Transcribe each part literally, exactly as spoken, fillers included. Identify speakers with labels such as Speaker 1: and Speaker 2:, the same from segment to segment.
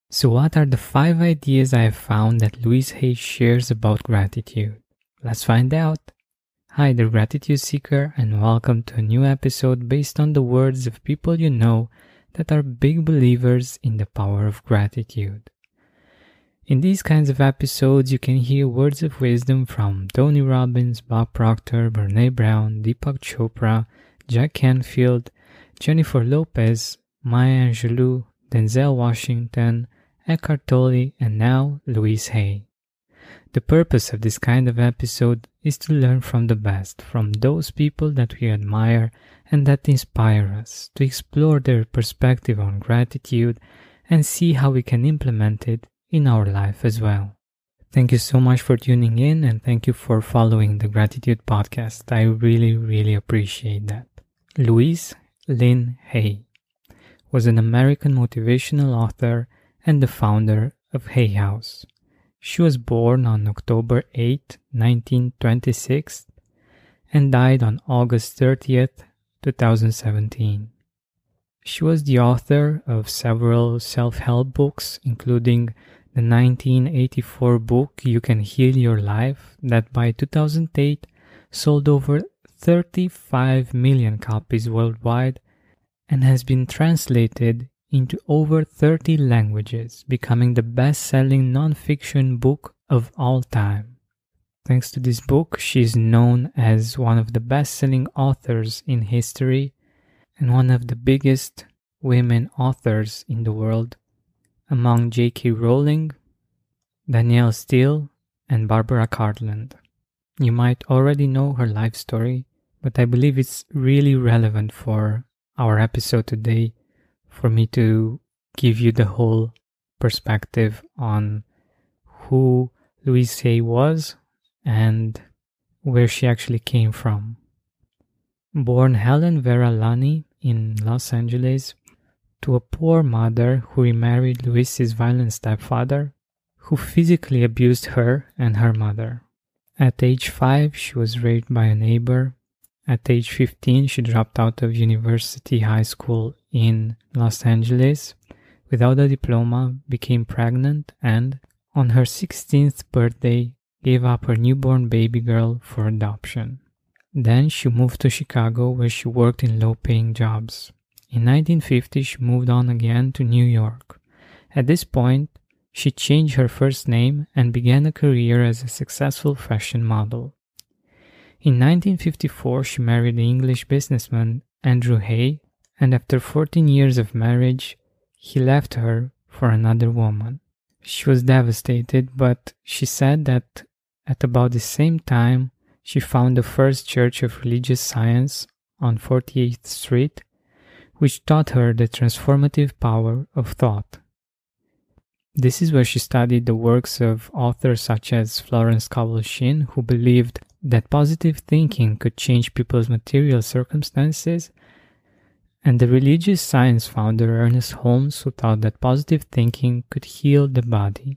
Speaker 1: So what are the five ideas I have found that Louise Hay shares about gratitude? Let's find out. Hi there, Gratitude Seeker, and welcome to a new episode based on the words of people you know that are big believers in the power of gratitude. In these kinds of episodes, you can hear words of wisdom from Tony Robbins, Bob Proctor, Brené Brown, Deepak Chopra, Jack Canfield, Jennifer Lopez, Maya Angelou, Denzel Washington, Eckhart Tolle, and now Louise Hay. The purpose of this kind of episode is to learn from the best, from those people that we admire and that inspire us, to explore their perspective on gratitude and see how we can implement it in our life as well. Thank you so much for tuning in, and thank you for following the Gratitude Podcast. I really, really appreciate that. Louise Lynn Hay was an American motivational author and the founder of Hay House. She was born on October eighth, nineteen twenty-six, and died on August thirtieth, twenty seventeen. She was the author of several self-help books, including the nineteen eighty-four book You Can Heal Your Life, that by two thousand eight sold over thirty-five million copies worldwide and has been translated into over thirty languages, becoming the best-selling non-fiction book of all time. Thanks to this book, she is known as one of the best-selling authors in history and one of the biggest women authors in the world, among J K Rowling, Danielle Steele, and Barbara Cartland. You might already know her life story, but I believe it's really relevant for our episode today for me to give you the whole perspective on who Louise Hay was and where she actually came from. Born Helen Vera Lani in Los Angeles to a poor mother who remarried Louise's violent stepfather, who physically abused her and her mother. At age five, she was raped by a neighbor. At age fifteen, she dropped out of University High School in Los Angeles without a diploma, became pregnant, and on her sixteenth birthday, gave up her newborn baby girl for adoption. Then she moved to Chicago, where she worked in low-paying jobs. In nineteen fifty, she moved on again to New York. At this point, she changed her first name and began a career as a successful fashion model. In nineteen fifty-four, she married the English businessman Andrew Hay, and after fourteen years of marriage, he left her for another woman. She was devastated, but she said that at about the same time, she found the first church of religious science on forty-eighth Street, which taught her the transformative power of thought. This is where she studied the works of authors such as Florence Scovel Shinn, who believed that positive thinking could change people's material circumstances, and the religious science founder Ernest Holmes, who thought that positive thinking could heal the body.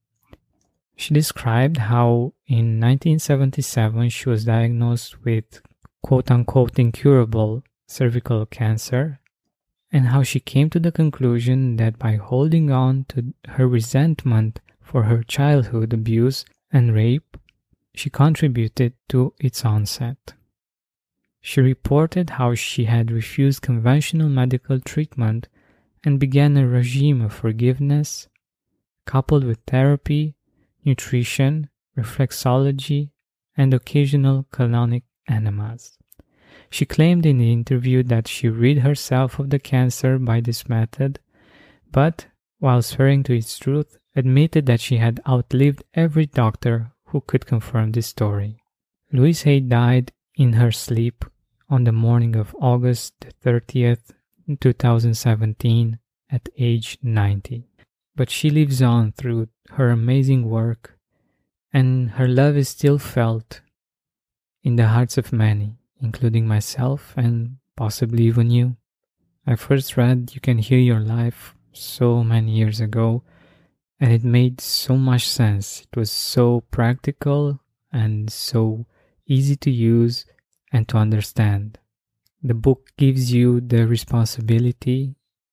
Speaker 1: She described how in nineteen seventy-seven she was diagnosed with quote-unquote incurable cervical cancer, and how she came to the conclusion that by holding on to her resentment for her childhood abuse and rape, she contributed to its onset. She reported how she had refused conventional medical treatment and began a regime of forgiveness, coupled with therapy, nutrition, reflexology, and occasional colonic enemas. She claimed in the interview that she rid herself of the cancer by this method, but, while swearing to its truth, admitted that she had outlived every doctor who could confirm this story. Louise Hay died in her sleep on the morning of August thirtieth, twenty seventeen, at age ninety. But she lives on through her amazing work, and her love is still felt in the hearts of many, including myself and possibly even you. I first read You Can Heal Your Life so many years ago, and it made so much sense. It was so practical and so easy to use and to understand. The book gives you the responsibility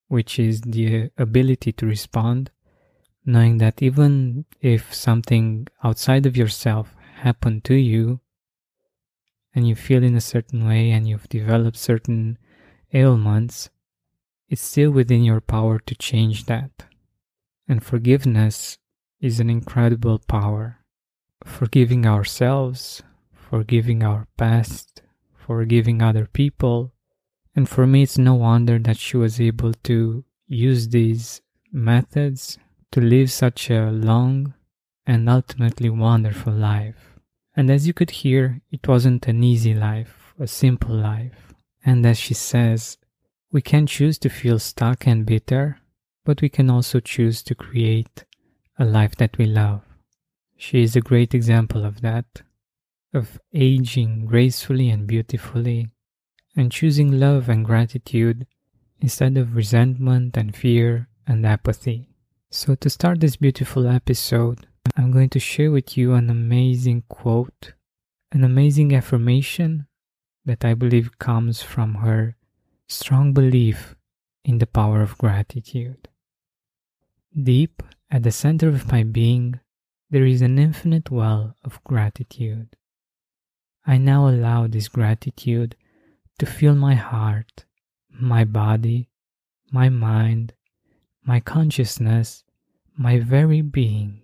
Speaker 1: which is the ability to respond, knowing that even if something outside of yourself happened to you and you feel in a certain way and you've developed certain ailments, it's still within your power to change that. And forgiveness is an incredible power. Forgiving ourselves, forgiving our past, forgiving other people. And for me, it's no wonder that she was able to use these methods to live such a long and ultimately wonderful life. And as you could hear, it wasn't an easy life, a simple life. And as she says, we can choose to feel stuck and bitter, but we can also choose to create a life that we love. She is a great example of that, of aging gracefully and beautifully, and choosing love and gratitude instead of resentment and fear and apathy. So to start this beautiful episode, I'm going to share with you an amazing quote, an amazing affirmation that I believe comes from her strong belief in the power of gratitude. Deep at the center of my being, there is an infinite well of gratitude. I now allow this gratitude to fill my heart, my body, my mind, my consciousness, my very being.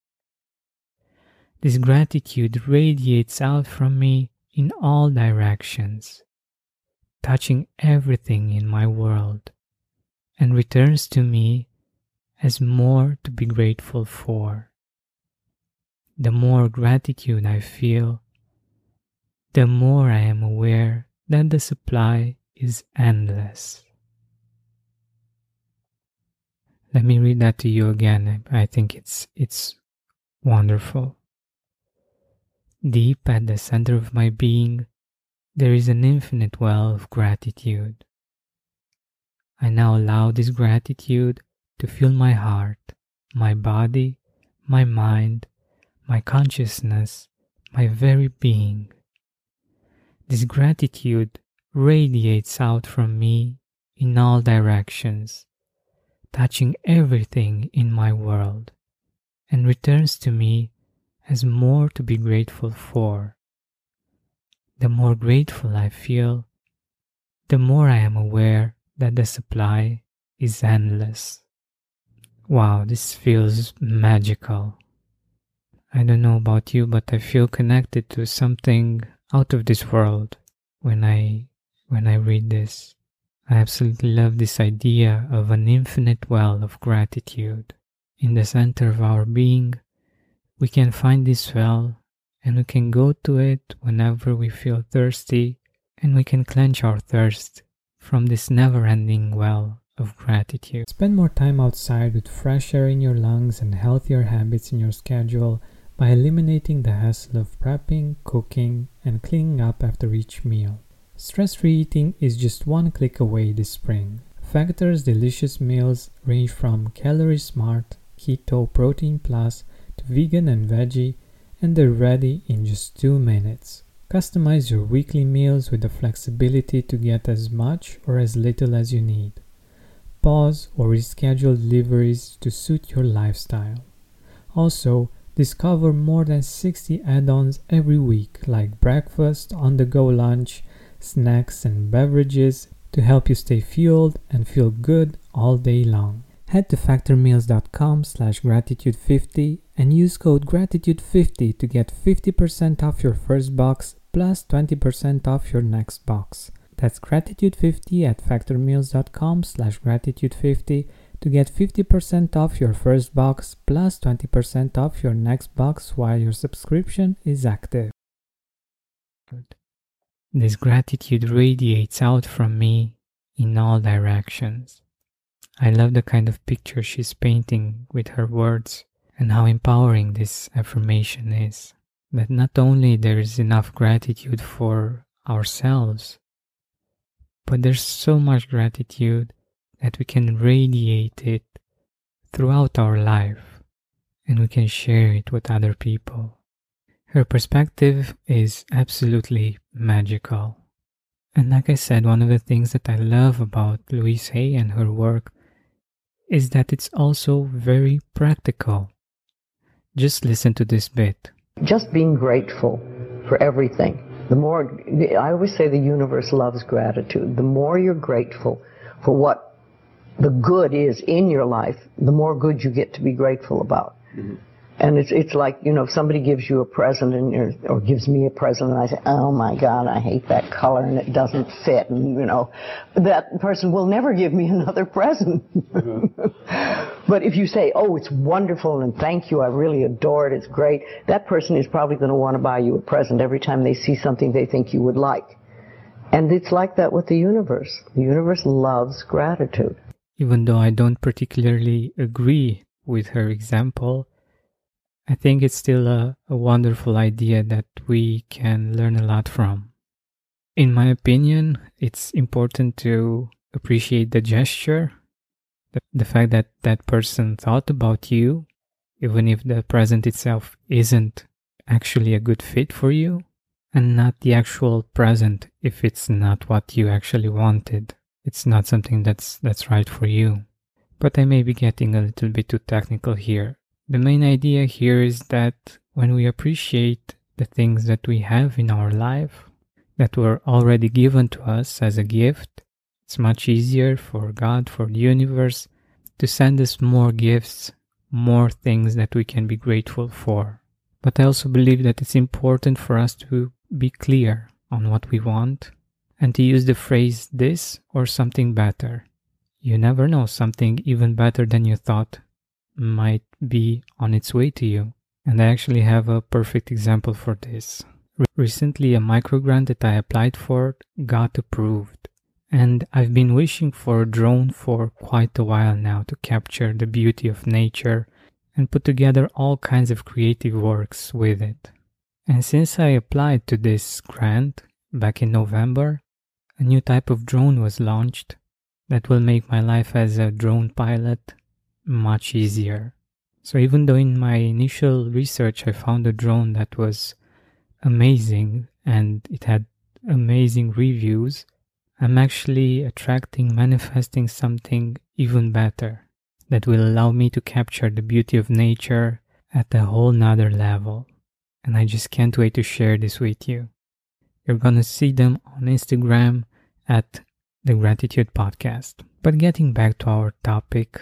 Speaker 1: This gratitude radiates out from me in all directions, touching everything in my world, and returns to me as more to be grateful for. The more gratitude I feel, the more I am aware that the supply is endless. Let me read that to you again. I think it's it's wonderful. Deep at the center of my being, there is an infinite well of gratitude. I now allow this gratitude to fill my heart, my body, my mind, my consciousness, my very being. This gratitude radiates out from me in all directions, touching everything in my world, and returns to me as more to be grateful for. The more grateful I feel, the more I am aware that the supply is endless. Wow, this feels magical. I don't know about you, but I feel connected to something out of this world when I when I read this. I absolutely love this idea of an infinite well of gratitude. In the center of our being, we can find this well, and we can go to it whenever we feel thirsty, and we can quench our thirst from this never-ending well of gratitude. Spend more time outside with fresh air in your lungs and healthier habits in your schedule by eliminating the hassle of prepping, cooking, and cleaning up after each meal. Stress-free eating is just one click away this spring. Factor's delicious meals range from Calorie Smart, Keto, Protein Plus to vegan and veggie, and they're ready in just two minutes. Customize your weekly meals with the flexibility to get as much or as little as you need. Pause or reschedule deliveries to suit your lifestyle. Also, discover more than sixty add-ons every week, like breakfast, on-the-go lunch, snacks and beverages to help you stay fueled and feel good all day long. Head to factormeals.com slash gratitude50 and use code gratitude fifty to get fifty percent off your first box plus twenty percent off your next box. That's gratitude fifty at factormeals.com slash gratitude50 to get fifty percent off your first box plus twenty percent off your next box while your subscription is active. This gratitude radiates out from me in all directions. I love the kind of picture she's painting with her words and how empowering this affirmation is. That not only there is enough gratitude for ourselves, but there's so much gratitude that we can radiate it throughout our life and we can share it with other people. Her perspective is absolutely magical. And like I said, one of the things that I love about Louise Hay and her work is that it's also very practical. Just listen to this bit.
Speaker 2: Just being grateful for everything. The more, I always say the universe loves gratitude. The more you're grateful for what the good is in your life, the more good you get to be grateful about. Mm-hmm. And it's it's like, you know, if somebody gives you a present and you're, or gives me a present and I say, oh my God, I hate that color and it doesn't fit, and you know, that person will never give me another present. Mm-hmm. But if you say, oh, it's wonderful and thank you, I really adore it, it's great, that person is probably going to want to buy you a present every time they see something they think you would like. And it's like that with the universe. The universe loves gratitude.
Speaker 1: Even though I don't particularly agree with her example, I think it's still a, a wonderful idea that we can learn a lot from. In my opinion, it's important to appreciate the gesture, the, the fact that that person thought about you, even if the present itself isn't actually a good fit for you, and not the actual present if it's not what you actually wanted. It's not something that's that's right for you. But I may be getting a little bit too technical here. The main idea here is that when we appreciate the things that we have in our life, that were already given to us as a gift, it's much easier for God, for the universe, to send us more gifts, more things that we can be grateful for. But I also believe that it's important for us to be clear on what we want and to use the phrase this or something better. You never know, something even better than you thought might be on its way to you. And I actually have a perfect example for this. Re- recently, a microgrant that I applied for got approved. And I've been wishing for a drone for quite a while now to capture the beauty of nature and put together all kinds of creative works with it. And since I applied to this grant back in November, a new type of drone was launched that will make my life as a drone pilot much easier. So even though in my initial research I found a drone that was amazing and it had amazing reviews, I'm actually attracting, manifesting something even better that will allow me to capture the beauty of nature at a whole nother level. And I just can't wait to share this with you. You're gonna see them on Instagram at The Gratitude Podcast. But getting back to our topic,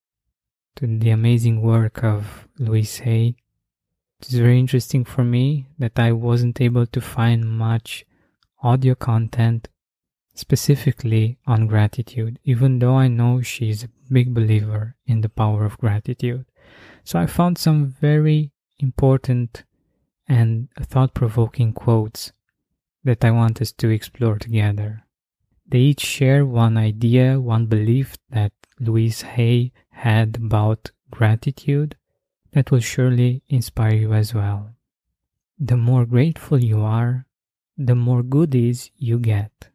Speaker 1: to the amazing work of Louise Hay, it's very interesting for me that I wasn't able to find much audio content specifically on gratitude, even though I know she's a big believer in the power of gratitude. So I found some very important and thought-provoking quotes that I want us to explore together. They each share one idea, one belief that Louise Hay had about gratitude that will surely inspire you as well. The more grateful you are, the more goodies you get.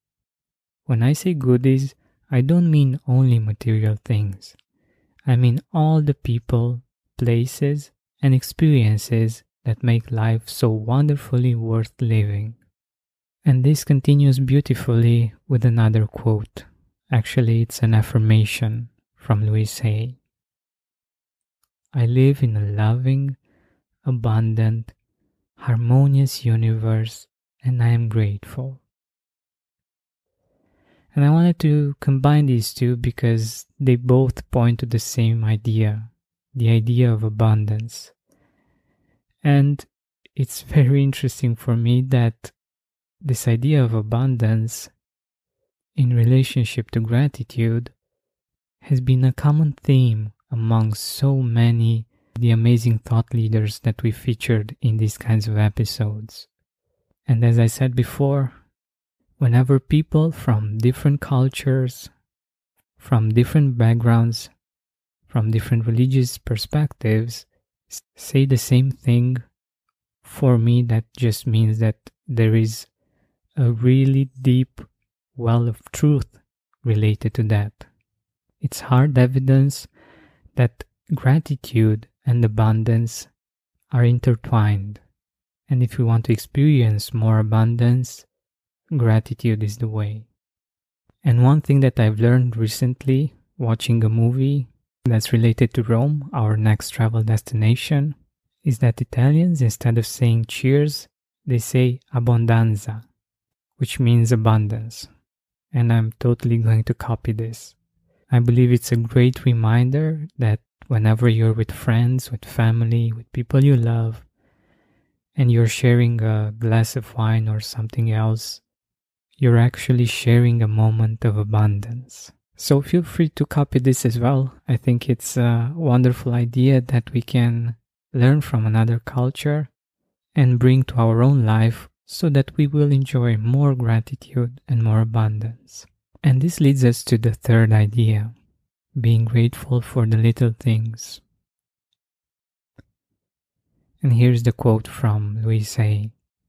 Speaker 1: When I say goodies, I don't mean only material things. I mean all the people, places, and experiences that make life so wonderfully worth living. And this continues beautifully with another quote. Actually, it's an affirmation from Louise Hay. I live in a loving, abundant, harmonious universe, and I am grateful. And I wanted to combine these two because they both point to the same idea, the idea of abundance. And it's very interesting for me that this idea of abundance in relationship to gratitude has been a common theme among so many of the amazing thought leaders that we featured in these kinds of episodes. And as I said before, whenever people from different cultures, from different backgrounds, from different religious perspectives say the same thing, for me that just means that there is a really deep well of truth related to that. It's hard evidence that gratitude and abundance are intertwined. And if we want to experience more abundance, gratitude is the way. And one thing that I've learned recently, watching a movie that's related to Rome, our next travel destination, is that Italians, instead of saying cheers, they say abbondanza, which means abundance. And I'm totally going to copy this. I believe it's a great reminder that whenever you're with friends, with family, with people you love, and you're sharing a glass of wine or something else, you're actually sharing a moment of abundance. So feel free to copy this as well. I think it's a wonderful idea that we can learn from another culture and bring to our own life so that we will enjoy more gratitude and more abundance. And this leads us to the third idea, being grateful for the little things. And here's the quote from Louise Hay.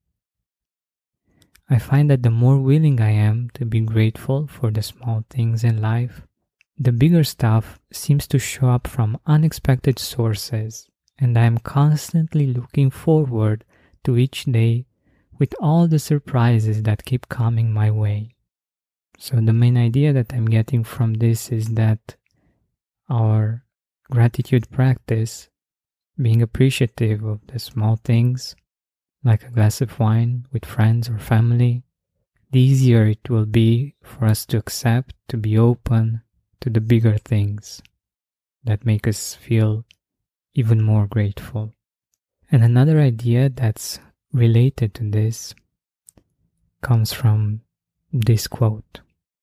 Speaker 1: I find that the more willing I am to be grateful for the small things in life, the bigger stuff seems to show up from unexpected sources, and I am constantly looking forward to each day with all the surprises that keep coming my way. So the main idea that I'm getting from this is that our gratitude practice, being appreciative of the small things, like a glass of wine with friends or family, the easier it will be for us to accept, to be open to the bigger things that make us feel even more grateful. And another idea that's related to this comes from this quote.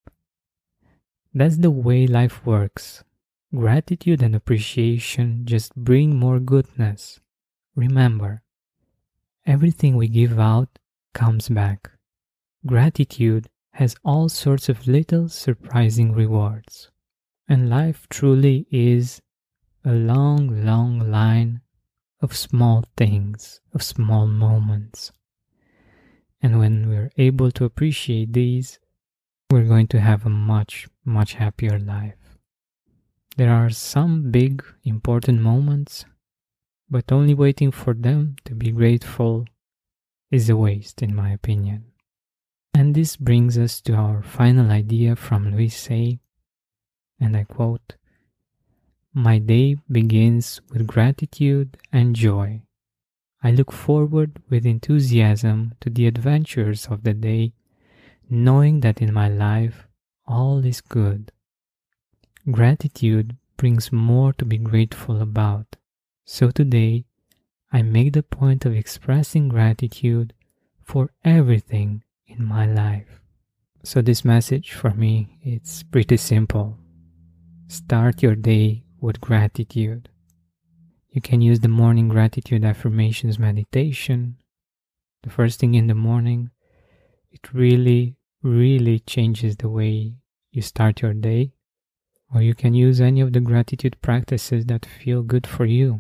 Speaker 1: That's the way life works. Gratitude and appreciation just bring more goodness. Remember, everything we give out comes back. Gratitude has all sorts of little surprising rewards. And life truly is a long, long line of small things, of small moments. And when we're able to appreciate these, we're going to have a much, much happier life. There are some big, important moments, but only waiting for them to be grateful is a waste, in my opinion. And this brings us to our final idea from Louise Hay, and I quote, "My day begins with gratitude and joy. I look forward with enthusiasm to the adventures of the day, knowing that in my life all is good. Gratitude brings more to be grateful about. So today, I make the point of expressing gratitude for everything in my life." So this message for me, it's pretty simple. Start your day with gratitude. You can use the morning gratitude affirmations meditation. The first thing in the morning, it really, really changes the way you start your day. Or you can use any of the gratitude practices that feel good for you.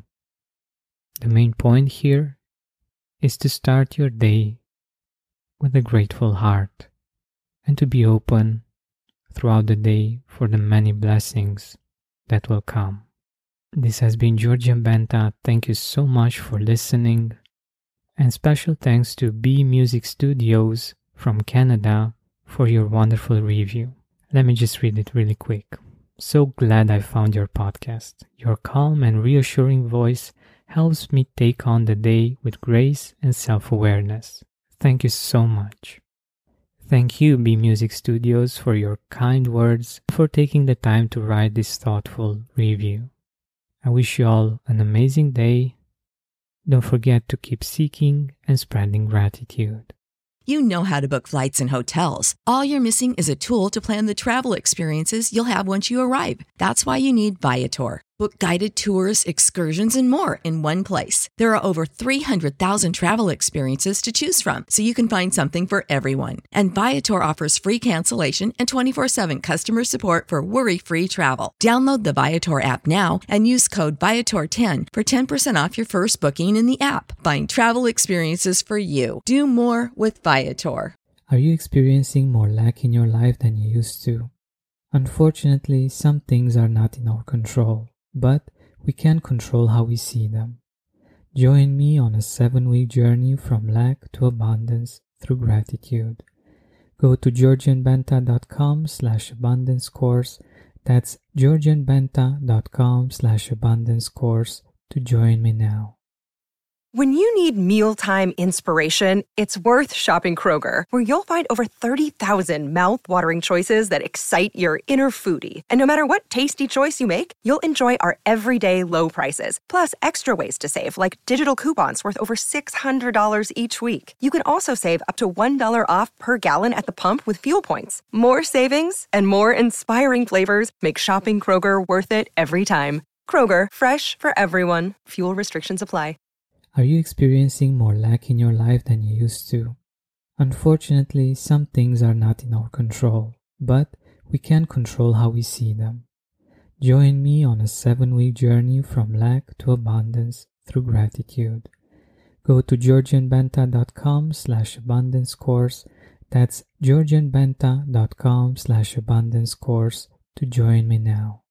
Speaker 1: The main point here is to start your day with a grateful heart and to be open throughout the day for the many blessings that will come. This has been Georgian Benta. Thank you so much for listening. And special thanks to B Music Studios from Canada for your wonderful review. Let me just read it really quick. So glad I found your podcast. Your calm and reassuring voice helps me take on the day with grace and self-awareness. Thank you so much. Thank you, B Music Studios, for your kind words and for taking the time to write this thoughtful review. I wish you all an amazing day. Don't forget to keep seeking and spreading gratitude.
Speaker 3: You know how to book flights and hotels. All you're missing is a tool to plan the travel experiences you'll have once you arrive. That's why you need Viator. Book guided tours, excursions, and more in one place. There are over three hundred thousand travel experiences to choose from, so you can find something for everyone. And Viator offers free cancellation and twenty-four seven customer support for worry-free travel. Download the Viator app now and use code Viator ten for ten percent off your first booking in the app. Find travel experiences for you. Do more with Viator.
Speaker 1: Are you experiencing more lack in your life than you used to? Unfortunately, some things are not in our control, but we can control how we see them. Join me on a seven-week journey from lack to abundance through gratitude. Go to georgianbenta.com slash abundance course. That's georgianbenta.com slash abundance course to join me now.
Speaker 4: When you need mealtime inspiration, it's worth shopping Kroger, where you'll find over thirty thousand mouth-watering choices that excite your inner foodie. And no matter what tasty choice you make, you'll enjoy our everyday low prices, plus extra ways to save, like digital coupons worth over six hundred dollars each week. You can also save up to one dollar off per gallon at the pump with fuel points. More savings and more inspiring flavors make shopping Kroger worth it every time. Kroger, fresh for everyone. Fuel restrictions apply.
Speaker 1: Are you experiencing more lack in your life than you used to? Unfortunately, some things are not in our control, but we can control how we see them. Join me on a seven-week journey from lack to abundance through gratitude. Go to georgianbenta.com slash abundance course. That's georgianbenta.com slash abundance course to join me now.